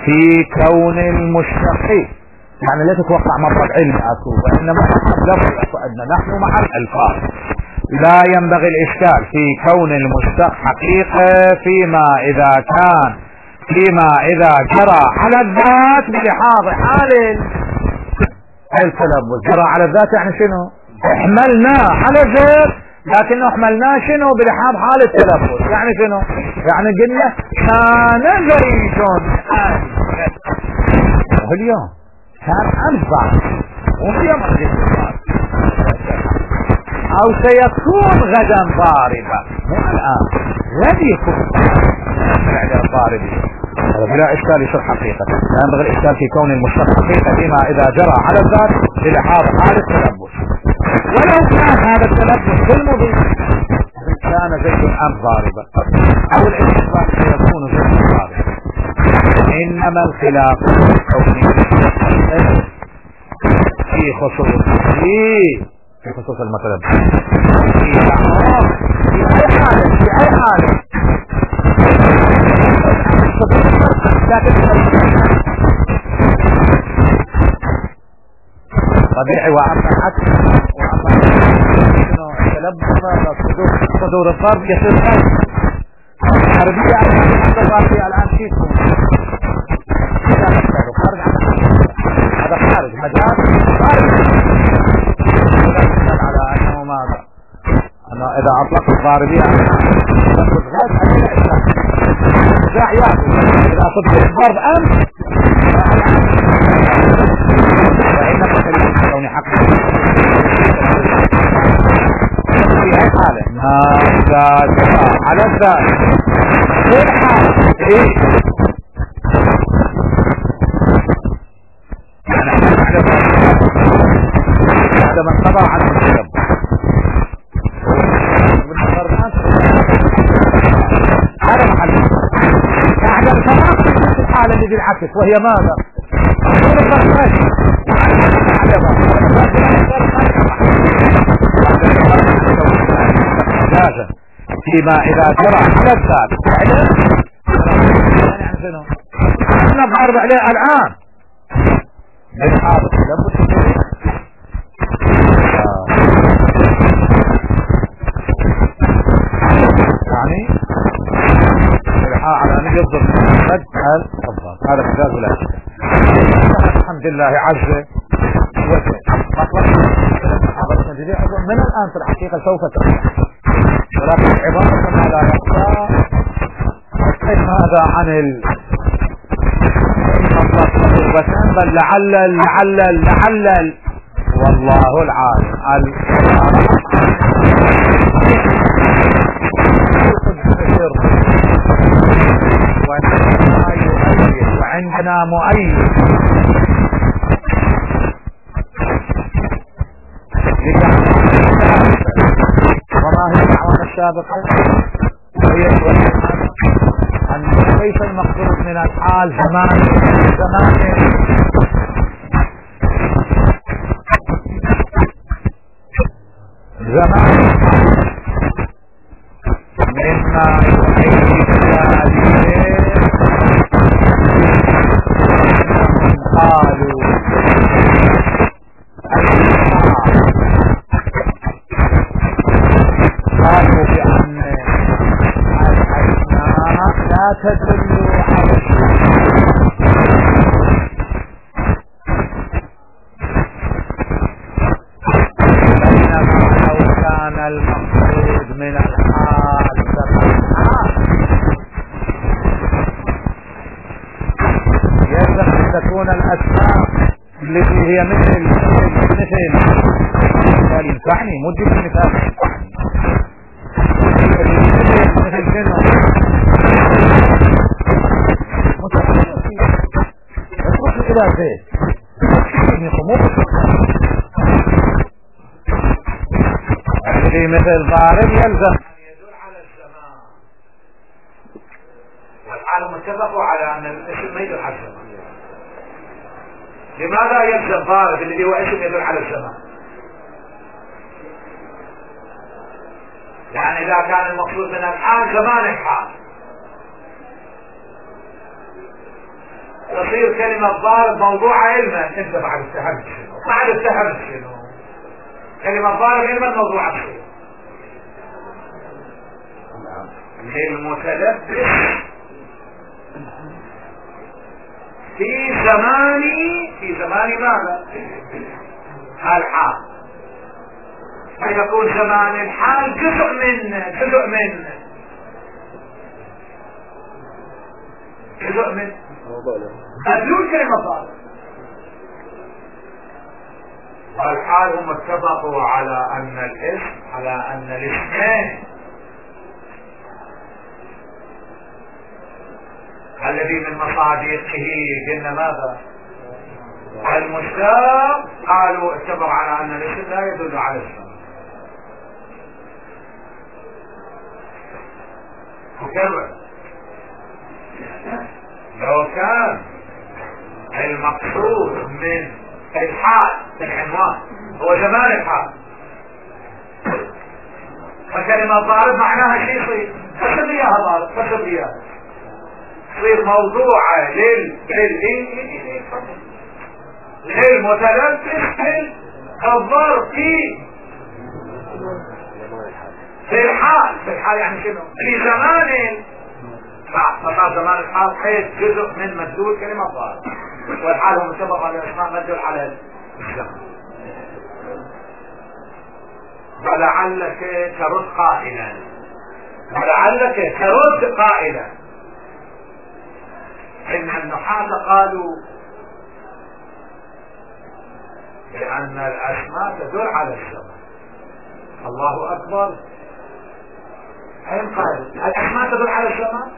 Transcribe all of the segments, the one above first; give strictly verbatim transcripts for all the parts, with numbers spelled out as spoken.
في كون المشتق، يعني لا تتوقع مطلب علمي أسوء، وإنما لفظ أدنى نحن مع الألفاظ. لا ينبغي الإشكال في كون المشتق حقيقة فيما إذا كان فيما إذا جرى على الذات بلحاظ حال التلبس. جرى على الذات يعني شنو؟ احملناه على الذات، لكنه احملناه شنو؟ بلحاظ حال التلبس. يعني شنو؟ يعني قلنا كان زيد واليوم كان أنفع واليوم أو سيكون غدا ضاربا، مو الآن غد يكون ضاربا. هذا بلا إشكال يصير حقيقة. لا ينبغي الإشكال في كون المشتق حقيقة فيما إذا جرى على الذات بلحاظ حال التلبس. ولو كان هذا التلبس بالمضي كان زيد أم ضاربا، أو الاستقبال سيكون زيد ضاربا. إنما الخلاف في خصوص في خصوص المطلب في أي حالة في أي حالة طبيعي. وأما حتى وأما تلبس صدور الضرب يصير خير عربية الآن الآن كيف هذا خارج مجال خارج على أنه ماذا؟ أنه إذا أطلق الضاربية تنفذ غير أجل إسلام إذا صدق الضرب أمس فإنما خليل كوني حق في أي حالة ماذا جرى على الذات في الحالة إيه هذا من قضى على المسلم هذا محل بعد الفراغ في الحالة اللي بالعكس وهي ماذا؟ فيما إذا جرى على الذات يعني شنو؟ احنا بنضرب عليه الآن بالحاضر يعني على ان يضرب مجهل الضرب هذا مجاز ولا الحمد لله عز وجل. من الآن في الحقيقة سوف تفعل، ولكن عبارة ما لا يخفى هذا عن المطلق بل لعل لعل لعل والله العالم وعندنا مؤيد وما هي دعوانا السابقة هي أن كيف المقصود من الحال زمان زمان زمان مما يحيي قالوا قالوا بأن الأسماء لا تدل على الشيء بينما لو كان المقصود من الحال يجب أن تكون الأسماء التي هي مثل مثل مثال ينفعني مجد مثال مثل جنة متحدث إلى ذلك في مثل ضارب يلزم يدل على الزمان، والعالم اتفقوا على أن الاسم ما يدل على الزمان. لماذا يلزم ضارب الذي هو اسم يدل على الزمان؟ يعني إذا كان المقصود من الحال زمان الحال، تصير كلمة ضارب موضوع علما. انت بعد اتهمت شنو؟ بعد اتهمت شنو؟ كلمة ضارب علما موضوع تصير للمتلبس في زمان في زمان ماذا؟ الحال. فيكون زمان الحال جزء من جزء من جزء من مدلول كلمة ضارب. والحال هم اتفقوا على ان الاسم على ان الاسمين الذي من مصادقه قلنا ماذا؟ المشتق. قالوا اتفقوا على ان الاسم لا يدل على الاسم. وكذا لو كان المقصود من الحال العنوان هو زمان الحال فكلمة ضارب معناها شيء يصير فسب اياها ضارب فسب اياها تصير موضوعة لل لل للمتلبس الضرب في في الحال. في الحال يعني شنو؟ في زمان فصار زمان الحال حيث جزء من مدلول كلمة ضارب. والحال هو متفق على الاسماء مدلول على الزمن. ولعلك ترد قائلا ولعلك ترد قائلا ان النحاة قالوا بان الاسماء تدل على الزمن. الله اكبر. حين قالوا الاسماء تدل على الزمن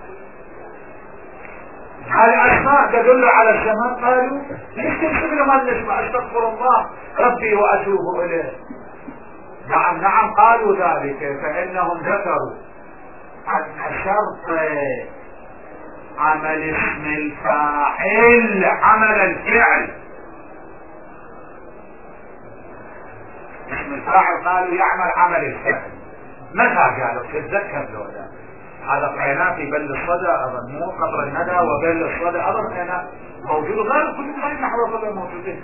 الاسماء تدل على الزمن قالوا ليش تمسك لما نسمع استغفر الله ربي واتوب اليه. نعم نعم قالوا ذلك فانهم ذكروا ان شرط عمل اسم الفاعل عمل الفعل. اسم الفاعل قالوا يعمل عمل الفعل. متى قالوا؟ تتذكر لو لا هذا قريناه في بل الصدى اظن مو قبر الندى وبل الصدى اظن قريناه موجود غير كل غير نحو كلهم موجودين.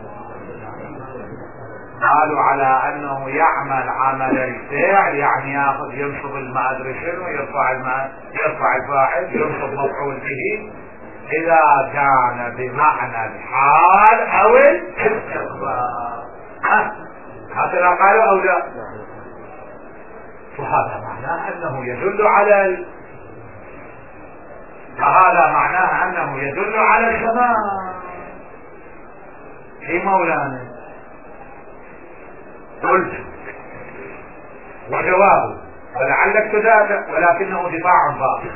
قالوا على انه يعمل عمل الفعل يعني ياخذ ينصب ما ادري شنو يرفع الماء يرفع الفاعل ينصب مفعول به اذا كان بمعنى الحال او الاستقبال. هكذا قالوا او لا؟ وهذا معناه انه يدل على ال... فهذا معناه انه يدل على الزمان. في مولانا قلت وجوابه ولعلك تدافع ولكنه دفاع باطل.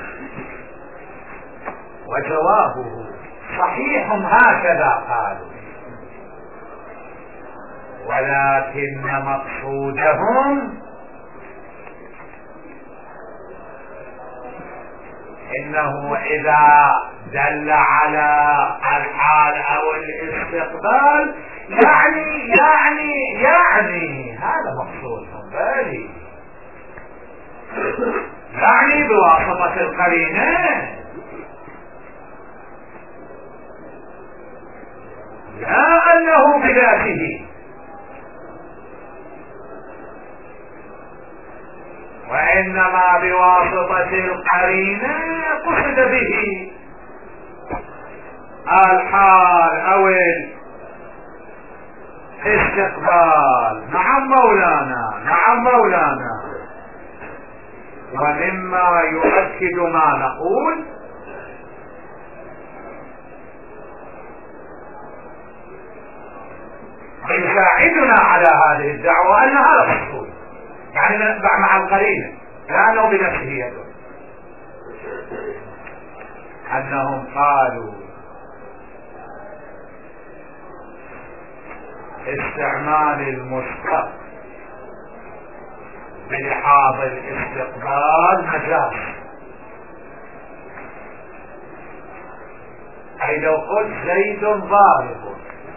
وجوابه صحيح هكذا قالوا ولكن مقصودهم انه اذا دل على الحال او الاستقبال يعني يعني يعني هذا مقصودهم بالي يعني بواسطة القرينة لا انه بذاته وانما بواسطة القرينة قصد به الحال او الاستقبال. نعم مولانا نعم مولانا. ومما يؤكد ما نقول ويساعدنا على هذه الدعوة ان هذا مقصود يعني مع القرينة لانه بنفسه يدل انهم قالوا استعمال المشتق بلحاظ الاستقبال مجاز. اي لو قلت زيد ضارب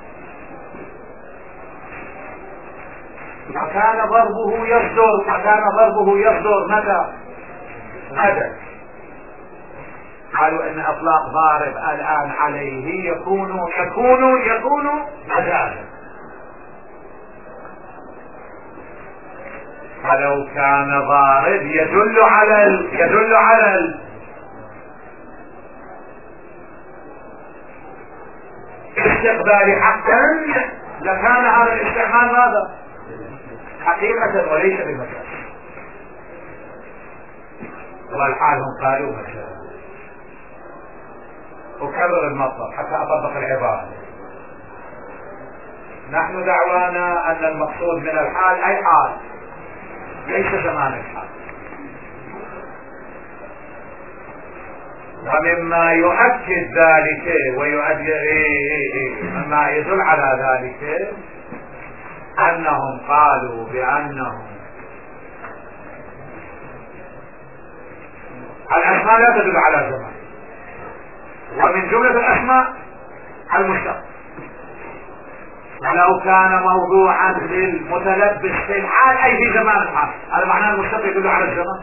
فكان ضربه يصدر فكان ضربه يصدر متى؟ غدا. قالوا ان اطلاق ضارب الان عليه يكون يكون يكون مجازا. فلو كان ضارب يدل على ال... يدل على ال... استقبال حقا لكان هذا الاستعمال ماذا؟ حقيقة وليس بمجاز. والحال هم قالوا مجاز. أكرر المطلب حتى أطبق العبارة. نحن دعوانا أن المقصود من الحال أي حال ليس زمان الحال. ومما يؤكد ذلك ويؤدي مما يدل على ذلك أنهم قالوا بأنهم الأسماء لا تدل على زمان، ومن جملة الأسماء المشتق. ولو كان موضوعا للمتلبس في الحال أي في زمان الحال، هذا معناه المشتق يدل على الزمان.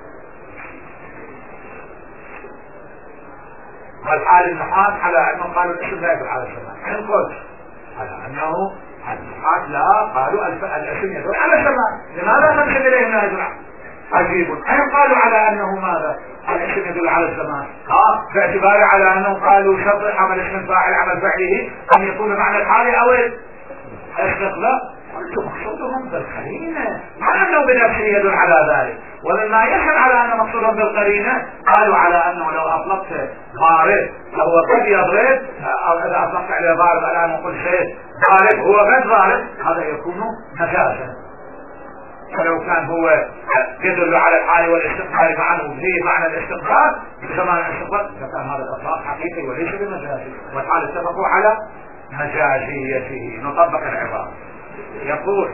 والحال النحاة على أنهم قالوا الاسم لا يدل على الزمان، حين قلت على أنه النحاة لا قالوا الاسم يدل على الزمان، لماذا نمشي إليهم لا يدل؟ عجيب. حين قالوا على أنه ماذا؟ الاسم يدل على الزمان، ها باعتبار على أنهم قالوا شرط عمل اسم فاعل عمل فعله أن يكون معنى الحال أو الاستقلال. قلت مقصودهم بالقرينة على أنه بنفسه يدل على ذلك، ولما يحل على أن مقصودهم بالقرينة قالوا على أنه لو أطلقت ضارب فهو قد يضرب، أو إذا أطلقت عليه ضارب الآن نقول شيء ضارب هو قد ضارب، هذا يكون مجازا. فلو كان هو يدل على الحال والاستقبال معه في معنى الاستقبال بزمان الاستقبال فكان هذا الإطلاق حقيقي وليس بمجازي، والحال اتفقوا على مجازيته. نطبق العبارة. يقول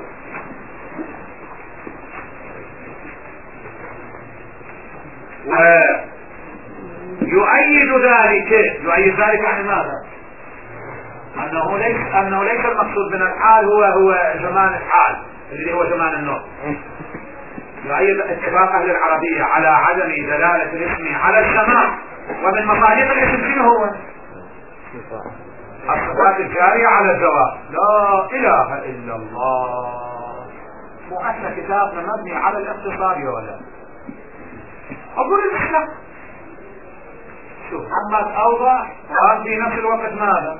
ويؤيد ذلك، يؤيد ذلك عن ماذا؟ أنه ليس أنه ليس المقصود من الحال هو هو زمان الحال اللي هو زمان النطق. يؤيد اتفاق أهل العربية على عدم دلالة الاسم على الزمان، ومن مصادق الاسم شنو هو؟ الصفات الجارية على الزواج. لا إله إلا الله. مو أن كتابنا مبني على الاختصار يا ولد. أقول الإسلام شوف محمد أوضح وقال في نفس الوقت ماذا؟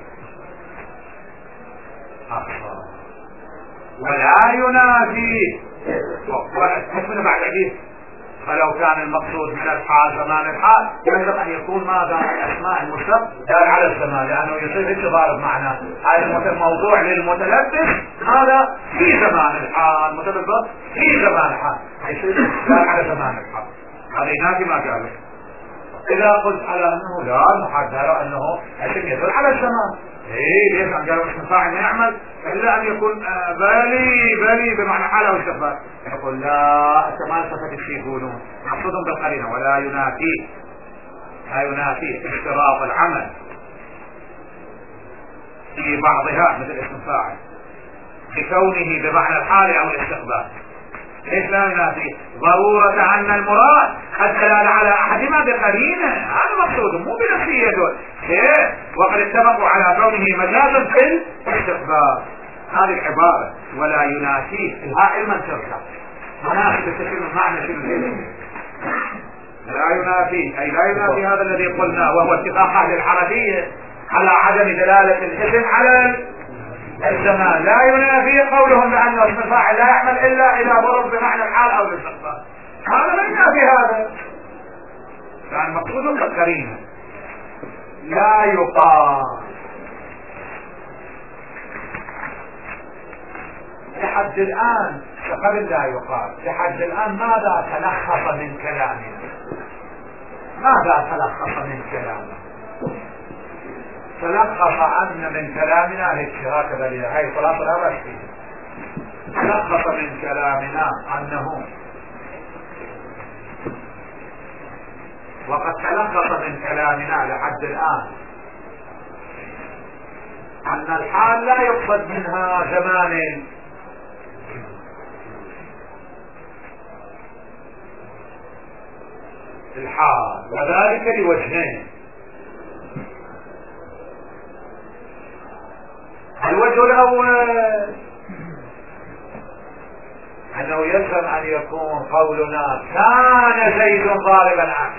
أخطأ. ولا ينافي حكمنا بعد عديد. فلو كان المقصود من الحال زمان الحال يجب ان يكون ماذا؟ الاسماء المشتق دال على الزمان، لانه يصير يتضارب معنا. هذا الموضوع للمتلبس هذا في زمان الحال، متلبس في زمان الحال يصير دال على زمان الحال. هذا ينافي ما قاله. اذا قلت على انه لا نحدد انه اسم يدل على الزمان، ايه ليش عن قالوا اسم فاعل يعمل الا ان يكون آه بالي بالي بمعنى حاله واستقبال. يقول لا الكمال صفة الشيء يقولون مقصودهم بالقرينة. ولا ينافي لا ينافي اشتراط العمل في بعضها مثل اسم فاعل بكونه بمعنى الحال او الاستقبال. ليش لا ينافي؟ ضرورة أن المراد الدلالة على أحدهما بقرينة، هذا مقصود مو بنفسه يدل. وقد اتفقوا على كونه مجازا في الاستقبال. هذه العبارة ولا ينافي الهاء المنصوبة مناسب التكلم المعنى شنو؟ لا ينافي أي لا ينافي هذا الذي قلنا وهو اتفاق أهل العربية على عدم دلالة الاسم على الزمان. لا ينافي قولهم بأن اسم الفاعل لا يعمل إلا إذا ضرب بمعنى الحال أو الاستقبال. هذا لا ينافي هذا، كان مقصود بالقرينة. لا يقال لحد الآن قبل لا يقال لحد الآن ماذا تلخص من كلامنا؟ ماذا تلخص من كلامنا؟ تلخص أن من كلامنا هيك هكذا هاي خلاصة لا بس فيه. تلخص من كلامنا أنه وقد تلخص من كلامنا لحد الآن أن الحال لا يقصد منها زمان الحال، وذلك لوجهين. الوجه الأول أنه يلزم أن يكون قولنا كان زيد ضاربا عنه،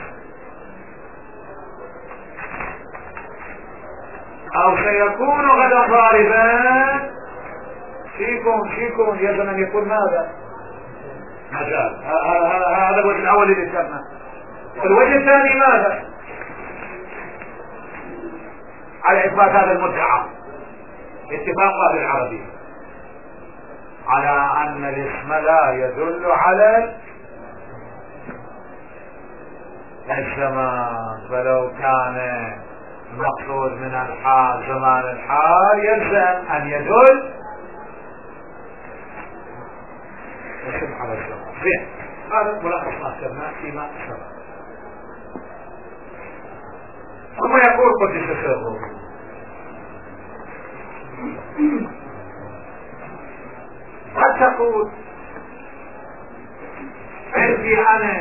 أو سيكون غدا ضاربا فيكم فيكم يلزم أن يكون ماذا؟ مجال. هذا الوجه الأول اللي ذكرناه. الوجه الثاني ماذا؟ على إثبات هذا المدعى اتفاق أهل العربية على أن الاسم لا يدل على الزمان، فلو كان المقصود من الحال زمان الحال يلزم أن يدل اسم على الزمان. زين، هذا ملخص ما سمعناه فيما سبق. ثم يقول قدس سره قد تقول عندي أنا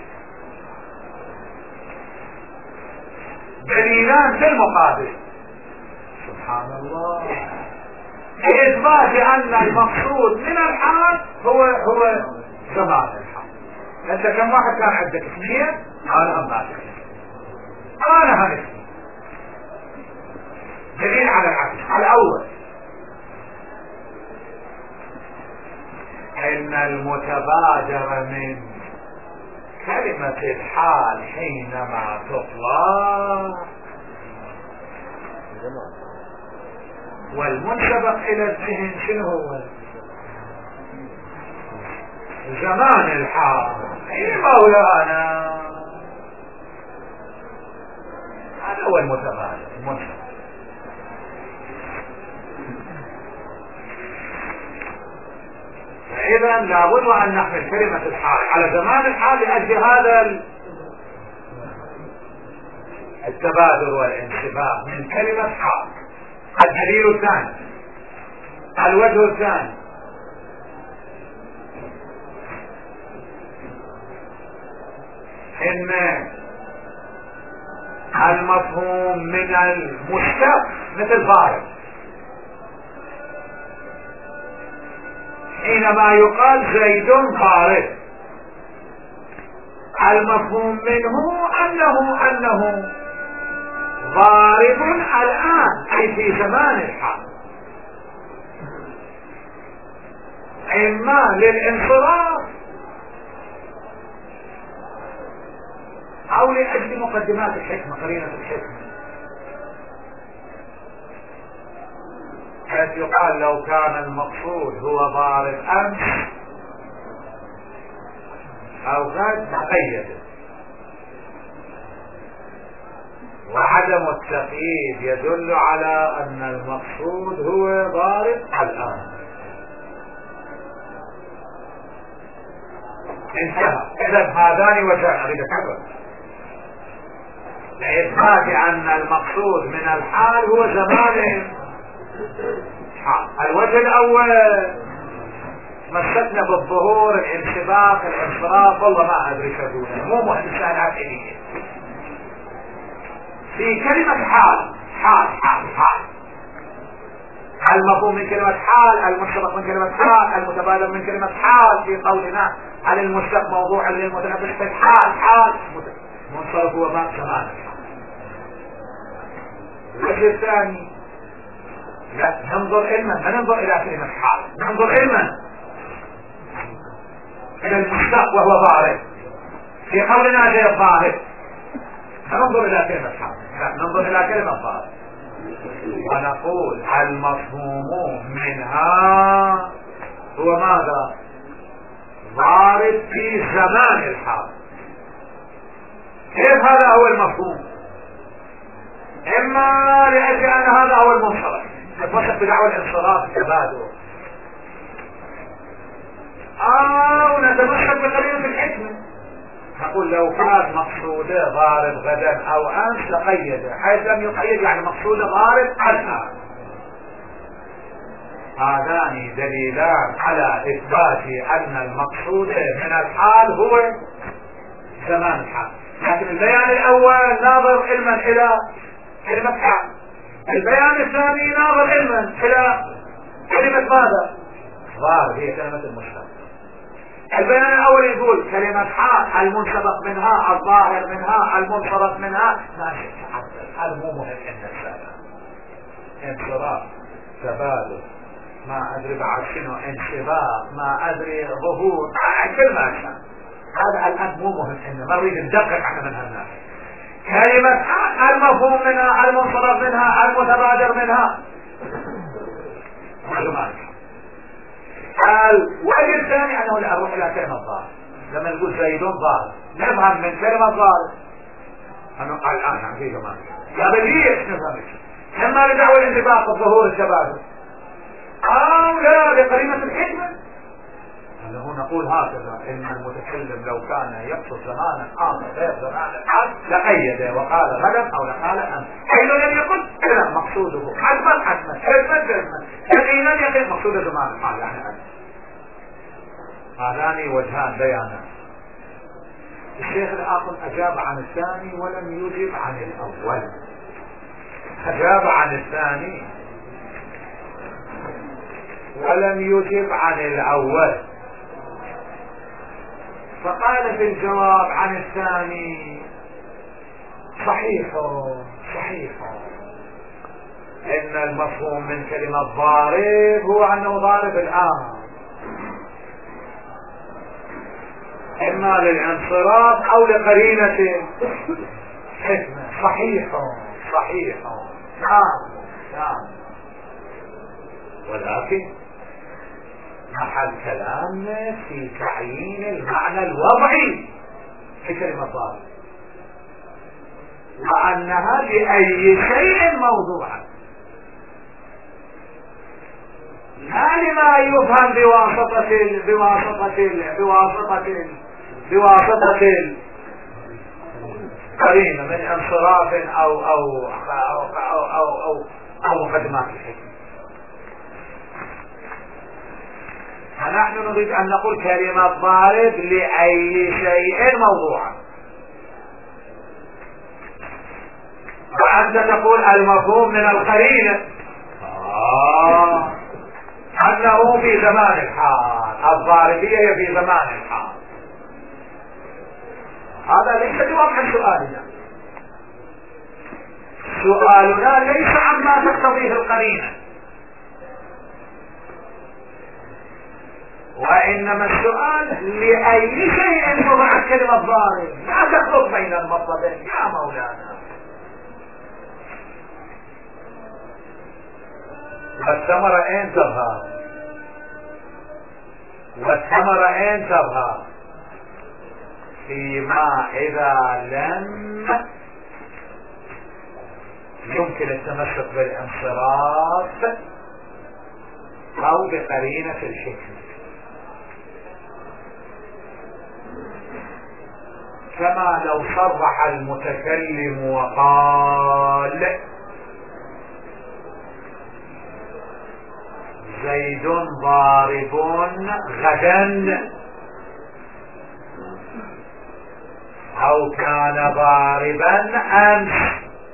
دليلان في المقابل، سبحان الله، لإثبات أن المقصود من الحال هو هو زمان الحال. أنت كم واحد كان عندك؟ اثنين؟ أنا هم بعد أنا هنفسي دليل على العكس. على الأول إن المتبادر من كلمة الحال حينما تطلق والمنسبق إلى الذهن شنو هو؟ زمان الحال. إيه مولانا، هذا هو المتبادر المنسبق. إذا لابد أن نحمل كلمة الحال على زمان الحال لأجل هذا التبادر والانسباق من كلمة حال. الدليل الثاني، الوجه الثاني، إن المفهوم من المشتق مثل ضارب، حينما يقال زيد ضارب المفهوم منه أنه أنه ضارب الآن، أي في زمان الحال، إما للانصراف أو لأجل مقدمات الحكمة، قرينة الحكمة، حيث يقال لو كان المقصود هو ضارب أمس أو غد تقيد، وعدم التقييد يدل على أن المقصود هو ضارب الآن. انتهى. إذا هذان وجهان أريد أكرر لإثبات أن المقصود من الحال هو زمان الحال. الوجه الأول مسكنا بالظهور، الانسباق، الانصراف، والله ما أدري شدونه، مو مهم سهلات إليه. في كلمة حال حال حال حال المفهوم من كلمة حال، المشتق من كلمة حال، المتبادر من كلمة حال، في قولنا على المشتق موضوع للمتنفس في حال حال منصرف هو ما زمان. الوجه الثاني، لا ننظر علما، لا ننظر إلى كلمة حال، ننظر علما إلى المشتق وهو ضارب، في قولنا جاء الضارب، ننظر إلى كلمة حال، لا ننظر إلى كلمة ضارب، ونقول المفهوم منها هو ماذا؟ ضارب في زمان الحال. كيف هذا هو المفهوم؟ إما لأجل أن هذا هو المنصرف، نتوسط بدعوى الانصراف التبادل، أو نتمسك بقرينة الحكمة، نقول لو كان مقصوده ضارب غدا أو أمس لقيده، حيث لم يقيد يعني مقصوده ضارب الآن. هذان دليلان على إثبات أن المقصود من الحال هو زمان الحال. لكن البيان الأول ناظر علما إلى كلمة حال، البيان الثاني ناظر علما إلى كلمة ماذا؟ ظاهر هي كلمة المشتق. البيان الأول يقول كلمة حال المنسبق منها الظاهر منها المنصرف منها ماشي، هذا مو مهم عند السابق. انصراف تبادل ما أدري بعد شنو انشباب ما أدري ظهور كل ما كان، هذا الآن مو مهم عندنا، ما نريد ندقق احنا من هالناس. كلمة حال المفهوم منها المنصرف منها المتبادر منها معلومات. الوجه الثاني انه لا اروح الى كلمه ظاهر. لما نقول زيدون ظاهر نفهم من كلمه ظاهر انه الان عن في زمان قبل ليش نفهم اما لدعوه الانطباق الظهور التبادل او لا لقرينه الحكمه انه نقول هكذا ان المتكلم لو كان يقصد زمانا اخر غير زمان الحال لقيده وقال غدا او لقال امس، حين لم يقل كلام مقصوده حتما حتما حتما جزما يقينا يقين مقصود زمان الحال يعني أمس. هذان وجهان بيانا. الشيخ الآخر أجاب عن الثاني ولم يجب عن الأول. أجاب عن الثاني ولم يجب عن الأول، فقال في الجواب عن الثاني صحيح صحيح إن المفهوم من كلمة ضارب هو أنه ضارب الآن إما للانصراف أو لقرينة حكمة. صحيح صحيح نعم نعم، ولكن محل كلامنا في تعيين المعنى الوضعي في كلمة ضارب وأنها لأي شيء موضوعا، لا لما يفهم بواسطة ال بواسطة ال بواسطة ال بواسطة ال قرينة من انصراف أو أو أو أو أو, أو, أو مقدمات الحكمة. فنحن نريد أن نقول كلمة ضارب لأي شيء موضوعا، وأنت تقول المفهوم من القرينة آه أنه في زمان الحال، الضاربية هي في زمان الحال. هذا ليس جواب عن سؤالنا، سؤالنا ليس عما تقتضيه القرينة، وإنما السؤال لأي شيء وضعت كلمة ضارب، لا تخلط بين المطلبين يا مولانا. والثمرة اين تظهر؟ والثمرة اين تظهر؟ فيما اذا لم يمكن التمسك بالانصراف او بقرينة الحكمة، كما لو صرح المتكلم وقال زيد ضارب غدا او كان ضاربا امس،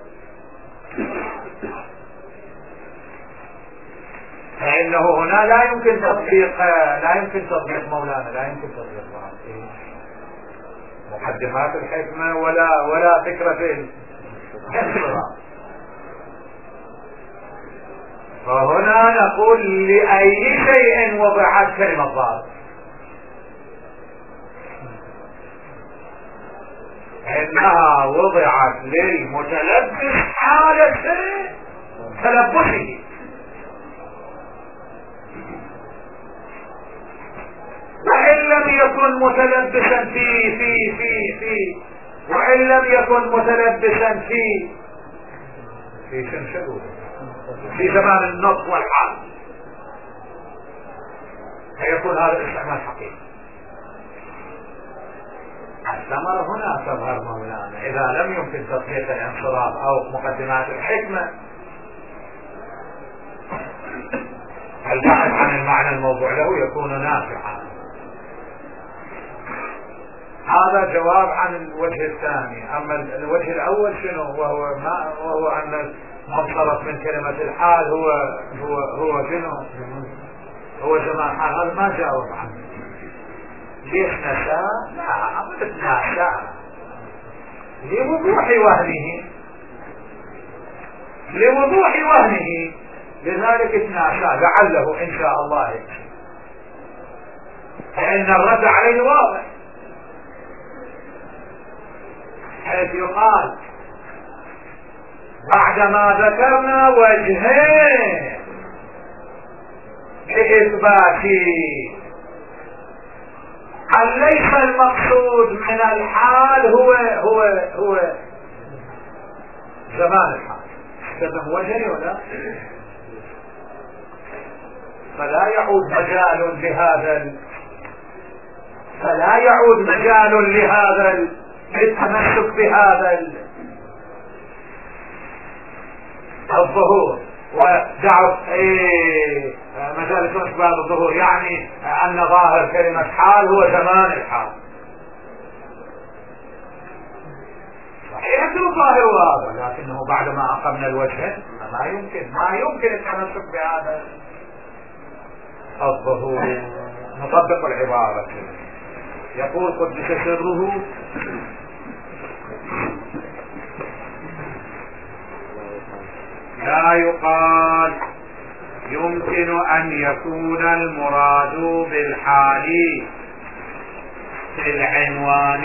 فانه هنا لا يمكن تطبيق لا يمكن تطبيق مولانا لا يمكن تطبيق مقدمات الحكمة ولا ولا فكرة الانصراف. فهنا نقول لأي شيء وضعت كلمة ضارب، إنها وضعت للمتلبس حالة تلبسه، وإن لم يكن متلبسا في في في في وإن لم يكن متلبسا في في شنشدود في زمان النطق والحال فيكون هذا الاستعمال حقيقي. الثمرة هنا تظهر مولانا إذا لم يمكن تطبيق الانصراف أو مقدمات الحكمة، البحث عن المعنى الموضوع له يكون نافعا. هذا جواب عن الوجه الثاني. اما الوجه الاول شنو؟ وهو ما وهو ان المنصرف من كلمة الحال هو هو هو شنو؟ هو زمان حال. هذا ما جاوب عنه. ليش نسى؟ لا ابدا نسى لوضوح وهمه لوضوح وهمه لذلك اتناسى لعله ان شاء الله، لان الرد عليه واضح، حيث يقال بعدما ذكرنا وجهين لإثبات أن ليس المقصود من الحال هو هو هو زمان الحال. استخدم وجهي ولا؟ فلا يعود مجال لهذا فلا يعود مجال لهذا للتمسك بهذا الظهور ودعوا ايه مجال التمسك بهذا الظهور، يعني ان ظاهر كلمة حال هو زمان الحال. صحيح انه ظاهر واضح، لكنه بعدما اقمنا الوجه ما يمكن ما يمكن التمسك بهذا الظهور. نطبق العبارة. يقول قدس سره لا يقال يمكن ان يكون المراد بالحال في العنوان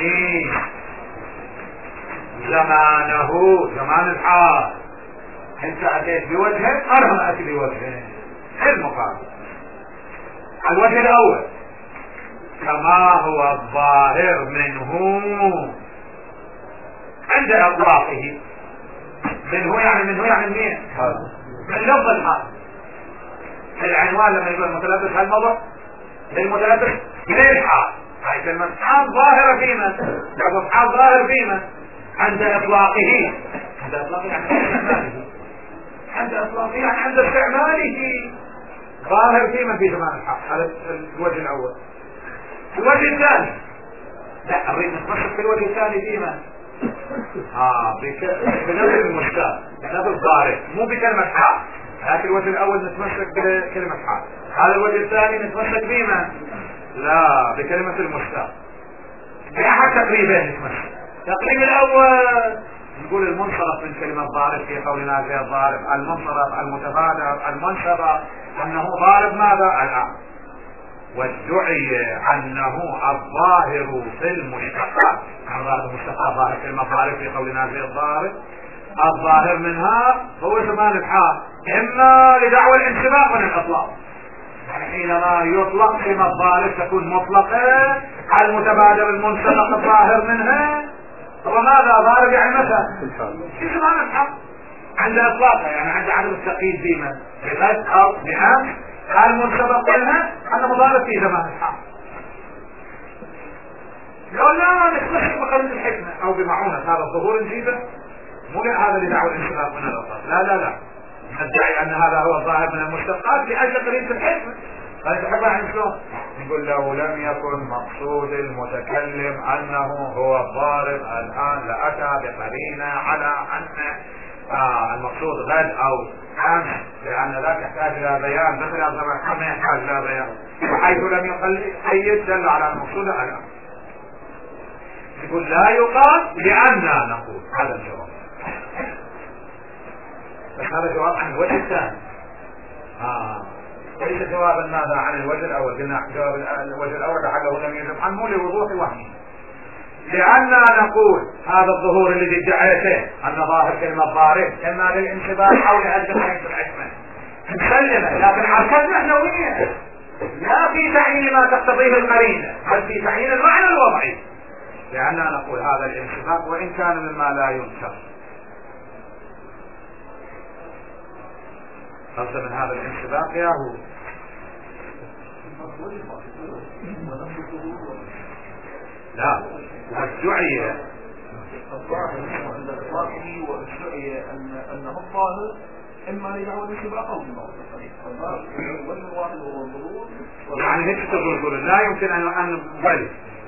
زمانه زمان الحال. انت اتيت بوجه انا اتي بوجه المقابل. الوجه الاول كما هو الظاهر منه عند اطلاقه. منه يعني منه يعني منين؟ من لفظ الحال. العنوان لما يقول المتلبس هالموضوع للمتلبس بالحال، هاي كلمة حال ظاهرة فيما لفظ حال ظاهر فيما عند اطلاقه. عند اطلاقه يعني استعماله عند اطلاقه يعني عند استعماله ظاهر فيما في زمان الحال. هذا الوجه الاول. الوجه الثاني لا اريد نتمسك في الوجه الثاني فيما اه بلفظ المشتاق بلفظ ظاهر مو بكلمة حال. لكن الوجه الاول نتمسك بكلمة حال. هذا الوجه الثاني نتمسك بما لا بكلمة المشتاق. بأحد تقريبين نتمسك. التقريب الاول نقول المنصرف من كلمة ضارب في قولنا زي الضارب. المنصرف المتبادر المنصرف انه ضارب ماذا الان، وادعي انه الظاهر في المشتقات. الظاهر المشتقات ظاهر كلمة ضارب في قولنا زي الضارب. الظاهر منها هو زمان الحال، اما لدعوى الانسباق من الاطلاق. يعني حينما يطلق كلمة ضارب تكون مطلقة. المتبادر المنسبق الظاهر منها وماذا ضارب يعني متى في زمان الحال عند اطلاقها، يعني عند عدم التقييد بما بغد او بأمس. المنسبق منها انه ضارب في زمان الحال. لو لا نتمسك بقانون الحكمة او بمعونة هذا الظهور نجيبه، مو هذا لدعوى الانسباق من الاطلاق. لا لا لا ندعي ان هذا هو الظاهر من المشتقات لاجل قرينة الحكمة. فانت تحبها عن شلون؟ نقول لو لم يكن مقصود المتكلم انه هو الضارب الان لاتى بقرينة على ان آه المقصود غد او امس، لان ذاك يحتاج الى بيان مثل هذا ما يحتاج الى بيان، وحيث لم يقيد دل على المقصود الان. يقول لا يقال لاننا نقول. هذا الجواب. بس هذا جواب عن الوجه الثاني. آه. ليس جوابا ماذا عن الوجه الاول. قلنا جواب الوجه الاول لعله لم يجب عنه لوضوح وهمه. لأننا نقول هذا الظهور الذي ادعيته أن ظاهر كلمة ضارب إما للانتباه أو لأجل حيث الحكمة مسلمة، لكن عركات معنوية لا في تعيين ما تقتضيه القرينة بل في تعيين المعنى الوضعي. لأننا نقول هذا الانتباه وإن كان مما لا ينكر. قصد من هذا الانتباه يا هو لا والدعية الظاهر عند إطلاقه والدعية أن أنه الظاهر إما لدعوى الانتباه أو بالموت. الظاهر والواحد هو الظهور. يعني هيك تقول لا يمكن أن أن بل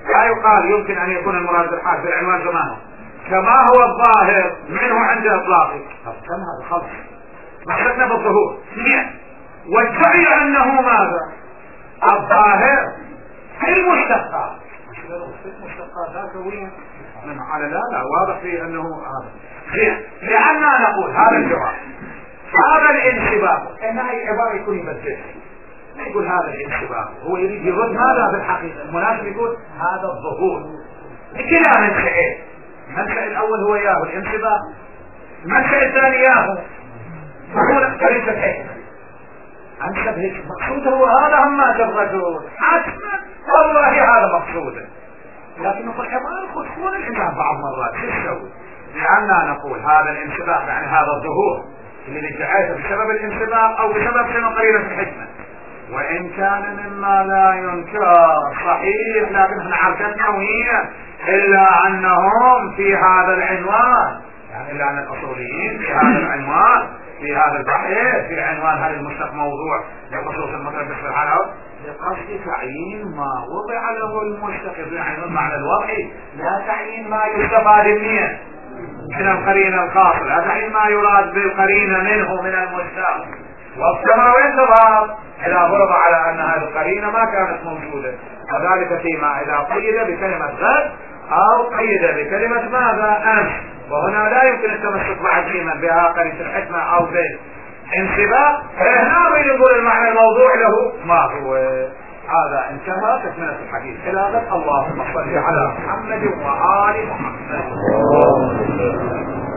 لا يقال يمكن ان يكون المراد بالحال بالعنوان زمانه كما هو الظاهر منه عند اطلاقه. كم هذا خلص بحثنا بالظهور اثنين وادعي انه ماذا الظاهر في المشتقات. المشتقات ذاك وين على لا لا واضح في انه هذا لاننا نقول هذا الجواب هذا الانشباك ان اي عباره يكون يبدل ما يقول هذا الانشباك هو يريد يرد ماذا بالحقيقه المناسب يقول هذا الظهور بكلا منشئين. المنشأ الاول هو ياهو الانشباك المنشأ الثاني ياهو ظهور ليس الحكمه انشب هيك مقصود هو هذا هم ما الرجل حتما والله هذا مقصوده لكن نقول عباره خذون الامام بعض مرات شو تسوي لاننا نقول هذا الانشباك يعني هذا الظهور اللي ادعيته بسبب الانشباك او بسبب شنو قرينه الحكمه وان كان مما لا ينكر صحيح لكن احنا عرفتنا وين الا انهم في هذا العنوان يعني الا ان الاصوليين في هذا العنوان في هذا البحث في عنوان هذا المشتق موضوع لخصوص المتربص في الحلقه بقصد تعيين ما وضع له المشتق يعني المعنى الوضعي لا تعيين ما يستفاد منه من القرينه الخاصه لا تعيين ما يراد بالقرينه منه من المشتق واستمر وانتظر إذا فرض على أن هذه القرينة ما كانت موجودة وذلك فيما إذا قيد بكلمة غد أو قيد بكلمة ماذا أمس وهنا لا يمكن التمسك بعزيما بها قرينة الحكمة أو بالانسباق فهنا يقول المعنى الموضوع له ما هو هذا انتهى تكملة الحديث إلى غد. اللهم صل على محمد وآل محمد.